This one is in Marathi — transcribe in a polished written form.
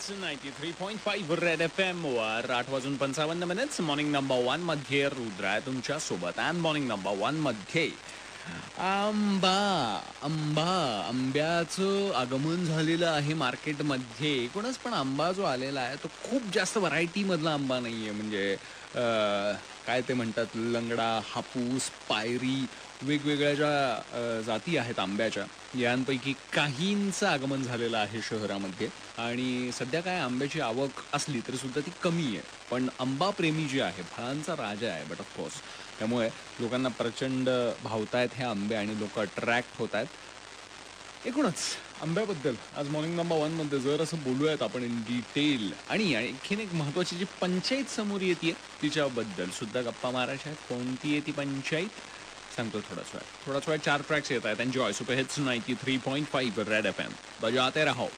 हिट्स 93.5 रेड FM वर 8:55 मॉर्निंग नंबर 1 मध्ये रुद्र आहे तुमच्या सोबत. अँड मॉर्निंग नंबर 1 मध्ये आंबा आंबा आंब्याचं आगमन झालेलं आहे मार्केटमध्ये. एकूणच पण आंबा जो आलेला आहे तो खूप जास्त व्हरायटीमधला आंबा नाही आहे. म्हणजे काय ते म्हणतात, लंगडा, हापूस, पायरी, वेगवेगळ्या ज्या जाती आहेत आंब्याच्या, यांपैकी काहींचं आगमन झालेलं आहे शहरामध्ये. आणि सध्या काय आंब्याची आवक असली तरी सुद्धा ती कमी आहे. पण आंबा प्रेमी जे आहे, फळांचा राजा आहे बट ऑफकोर्स, त्यामुळे लोकांना प्रचंड भावतायत हे आंबे आणि लोक अट्रॅक्ट होत आहेत. एकूणच आंब्याबद्दल आज मॉर्निंग नंबर 1 मध्ये जर असं बोलूयात आपण इन डिटेल. आणि आणखीन एक महत्वाची जी पंचायत समोर येते तिच्याबद्दल सुद्धा गप्पा मारायच्या आहेत. कोणती आहे ती पंचायत सांगतो थोडाच वेळ. 4 ट्रॅक्स येत आहेत. Enjoy. Super hits 93.5 red FM बजाते रहो.